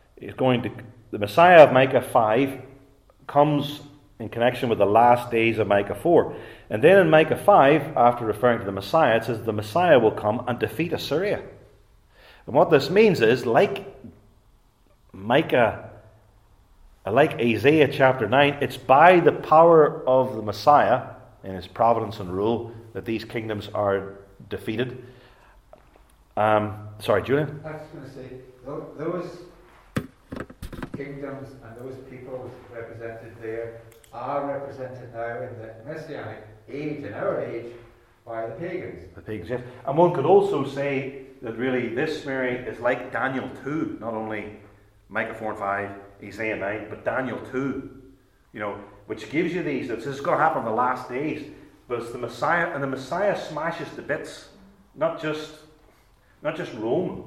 of Micah 5 comes in connection with the last days of Micah 4. And then in Micah 5, after referring to the Messiah, it says the Messiah will come and defeat Assyria. And what this means is, like Isaiah chapter 9, it's by the power of the Messiah in his providence and rule that these kingdoms are defeated. Sorry, Julian? I was going to say, those kingdoms and those peoples represented there are represented now in the Messianic age, in our age, by the pagans. The pagans, yes. And one could also say that really this, Mary, is like Daniel 2, not only Micah 4 and 5, Isaiah 9, but Daniel 2, which gives you these. This is going to happen in the last days, but it's the Messiah, and the Messiah smashes to bits, not just Rome,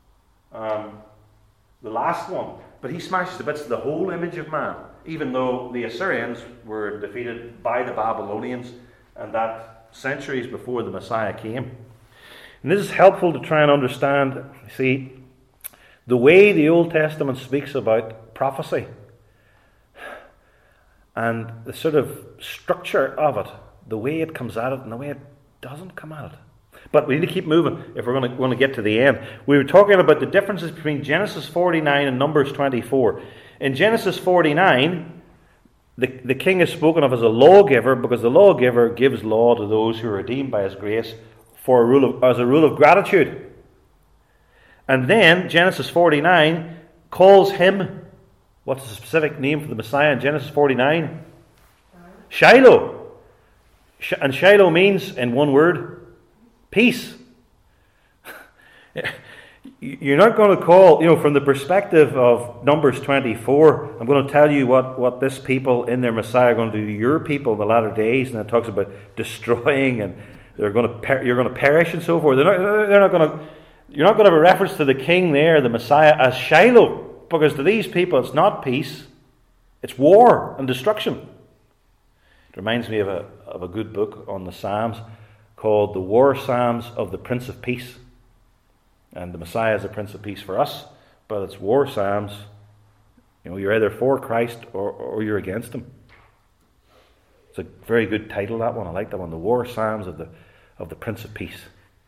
the last one, but he smashes to bits the whole image of man, even though the Assyrians were defeated by the Babylonians, and that centuries before the Messiah came. And this is helpful to try and understand, see, the way the Old Testament speaks about prophecy and the sort of structure of it, the way it comes at it and the way it doesn't come at it. But we need to keep moving if we're going to get to the end. We were talking about the differences between Genesis 49 and Numbers 24. In Genesis 49, the king is spoken of as a lawgiver, because the lawgiver gives law to those who are redeemed by his grace as a rule of gratitude. And then Genesis 49 calls him, what's the specific name for the Messiah in Genesis 49? Shiloh. And Shiloh means, in one word, peace. You're not going to call, from the perspective of Numbers 24, I'm going to tell you what this people in their Messiah are going to do to your people in the latter days, and it talks about destroying, and you're going to perish and so forth. You're not going to have a reference to the king there, the Messiah, as Shiloh, because to these people it's not peace, it's war and destruction. It reminds me of a good book on the Psalms called The War Psalms of the Prince of Peace. And the Messiah is the Prince of Peace for us, but it's war psalms. You're either for Christ or you're against him. It's a very good title, that one. I like that one. The War Psalms of the Prince of Peace.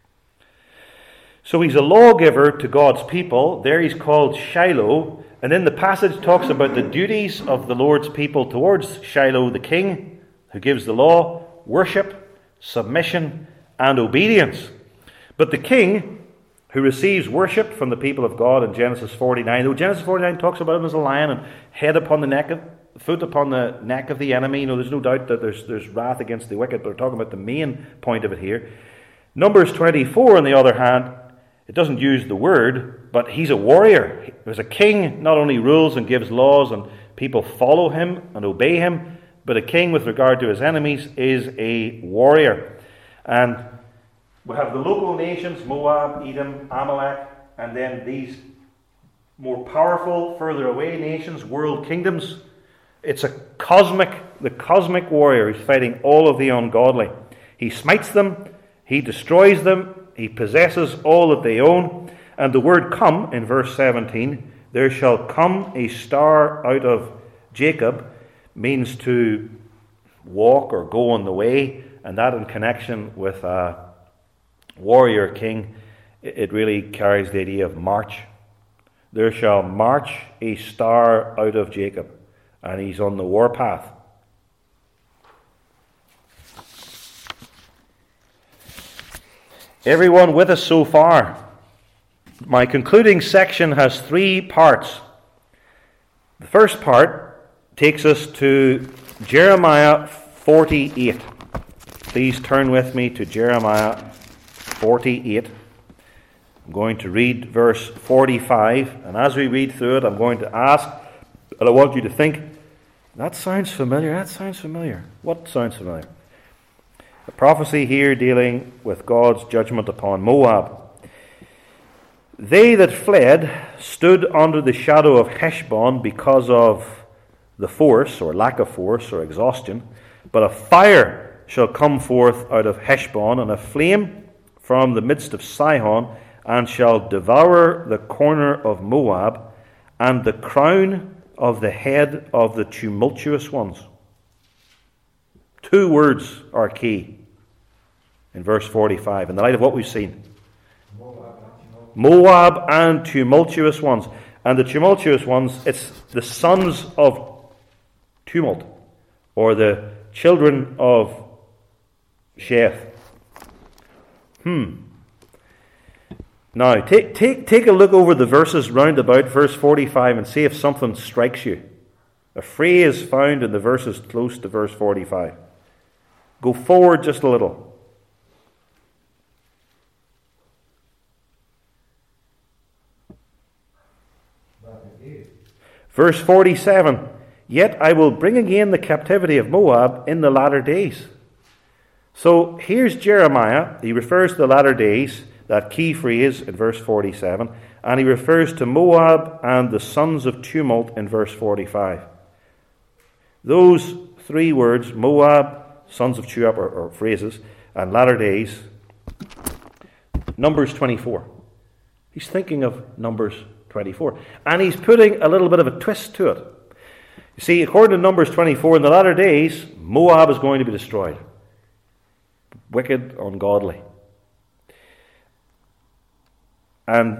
So he's a lawgiver to God's people. There he's called Shiloh. And then the passage talks about the duties of the Lord's people towards Shiloh, the king, who gives the law: worship, submission, and obedience. But the king, who receives worship from the people of God in Genesis 49, though Genesis 49 talks about him as a lion and foot upon the neck of the enemy. There's no doubt that there's wrath against the wicked, but we're talking about the main point of it here. Numbers 24, on the other hand, it doesn't use the word, but he's a warrior. There's a king, not only rules and gives laws and people follow him and obey him, but a king with regard to his enemies is a warrior. And we have the local nations, Moab, Edom, Amalek, and then these more powerful, further away nations, world kingdoms. It's the cosmic warrior who's fighting all of the ungodly. He smites them, he destroys them, he possesses all that they own. And the word come, in verse 17, there shall come a star out of Jacob, means to walk or go on the way, and that in connection with warrior king, it really carries the idea of march. There shall march a star out of Jacob, and he's on the warpath. Everyone with us so far? My concluding section has 3 parts. The first part takes us to Jeremiah 48. Please turn with me to Jeremiah 48. I'm going to read verse 45, and as we read through it, I'm going to ask, and I want you to think, that sounds familiar. What sounds familiar? A prophecy here dealing with God's judgment upon Moab. They that fled stood under the shadow of Heshbon because of the force, or lack of force, or exhaustion. But a fire shall come forth out of Heshbon, and a flame from the midst of Sihon, and shall devour the corner of Moab, and the crown of the head of the tumultuous ones. 2 words are key in verse 45, in the light of what we've seen. Moab and tumultuous ones. And the tumultuous ones, it's the sons of tumult, or the children of Sheth. Now, take a look over the verses round about verse 45 and see if something strikes you. A phrase found in the verses close to verse 45. Go forward just a little. Verse 47, yet I will bring again the captivity of Moab in the latter days. So here's Jeremiah. He refers to the latter days, that key phrase in verse 47, and he refers to Moab and the sons of tumult in verse 45. Those 3 words, Moab, sons of tumult, or phrases, and latter days, Numbers 24. He's thinking of Numbers 24. And he's putting a little bit of a twist to it. You see, according to Numbers 24, in the latter days, Moab is going to be destroyed. Wicked, ungodly. and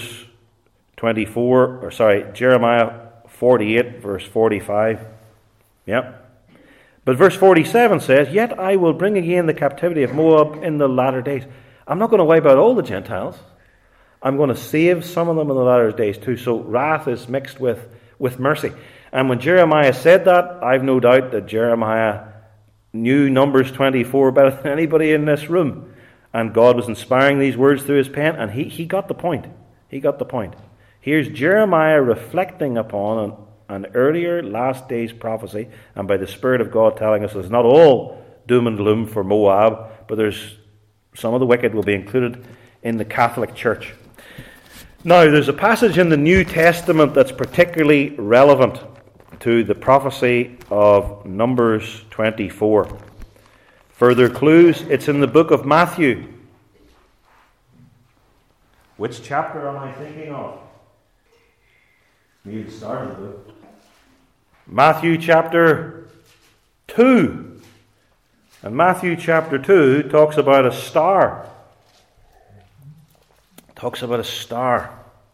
Jeremiah 48, verse 45. Yeah. But verse 47 says, "Yet I will bring again the captivity of Moab in the latter days." I'm not going to wipe out all the Gentiles. I'm going to save some of them in the latter days too. So wrath is mixed with mercy. And when Jeremiah said that, I've no doubt that Jeremiah knew Numbers 24 better than anybody in this room. And God was inspiring these words through his pen, and he got the point. He got the point. Here's Jeremiah reflecting upon an earlier last days prophecy, and by the Spirit of God telling us it's not all doom and gloom for Moab, but there's some of the wicked will be included in the Catholic Church. Now, there's a passage in the New Testament that's particularly relevant to the prophecy of Numbers 24. Further clues, it's in the book of Matthew. Which chapter am I thinking of? You started with Matthew chapter 2. And Matthew chapter 2 talks about a star. Talks about a star.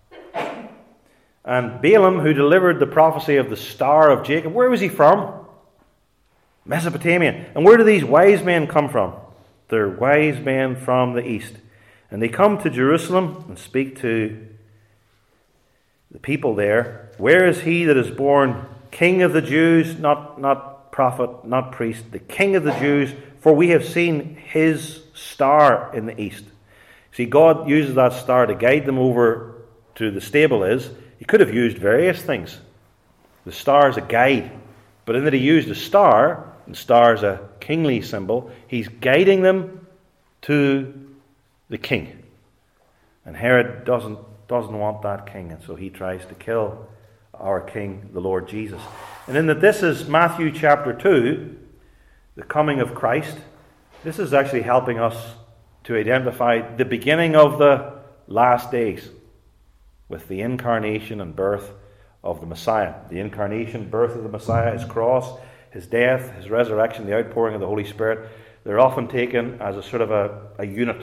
And Balaam, who delivered the prophecy of the star of Jacob, where was he from? Mesopotamia. And where do these wise men come from? They're wise men from the east. And they come to Jerusalem and speak to the people there. Where is he that is born King of the Jews? Not prophet, not priest. The King of the Jews. For we have seen his star in the east. See, God uses that star to guide them over to the stable is. He could have used various things. The star is a guide. But in that he used a star, and the star is a kingly symbol, he's guiding them to the king. And Herod doesn't want that king, and so he tries to kill our king, the Lord Jesus. And in that this is Matthew chapter 2, the coming of Christ, this is actually helping us to identify the beginning of the last days with the incarnation and birth of the Messiah. The incarnation, birth of the Messiah, his cross, his death, his resurrection, the outpouring of the Holy Spirit, they're often taken as a sort of a unit.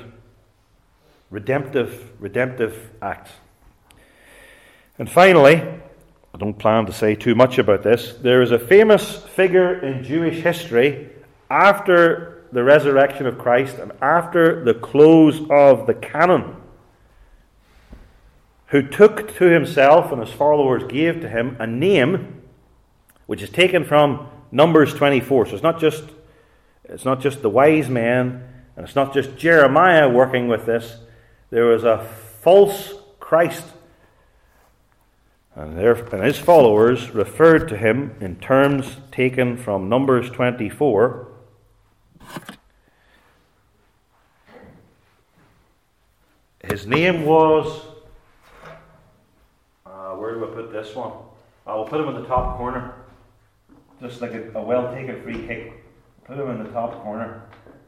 Redemptive act. And finally, I don't plan to say too much about this, there is a famous figure in Jewish history after the resurrection of Christ and after the close of the canon, who took to himself and his followers gave to him a name which is taken from Numbers 24. So it's not just the wise men, and it's not just Jeremiah working with this. There was a false Christ, and his followers referred to him in terms taken from Numbers 24. His name was, where do I put this one? I will put him in the top corner. Just like a well-taken free kick. Put him in the top corner.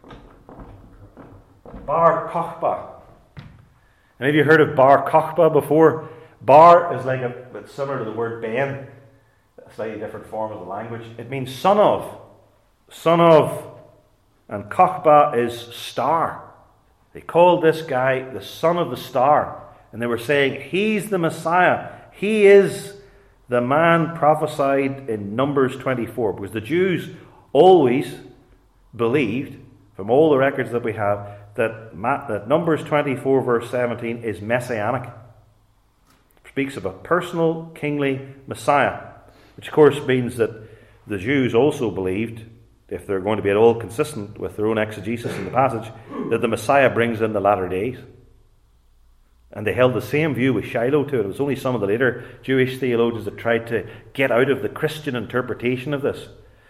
Bar Kokhba. Any of you heard of Bar Kokhba before? Bar is it's similar to the word Ben, a slightly different form of the language. It means son of. Son of. And Kokhba is star. They called this guy the son of the star. And they were saying, he's the Messiah. He is the man prophesied in Numbers 24. Because the Jews always believed, from all the records that we have, that Numbers 24 verse 17 is messianic. It speaks of a personal kingly Messiah. Which of course means that the Jews also believed, if they're going to be at all consistent with their own exegesis in the passage, that the Messiah brings in the latter days. And they held the same view with Shiloh too. It was only some of the later Jewish theologians that tried to get out of the Christian interpretation of this.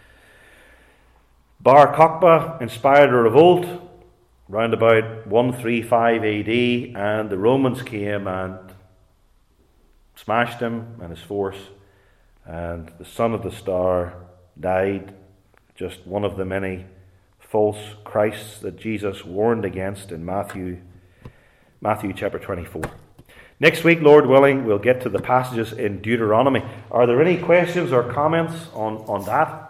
Bar Kokhba inspired a revolt round about 135 AD, and the Romans came and smashed him and his force, and the son of the star died, just one of the many false Christs that Jesus warned against in Matthew chapter 24. Next week, Lord willing, we'll get to the passages in Deuteronomy. Are there any questions or comments on that?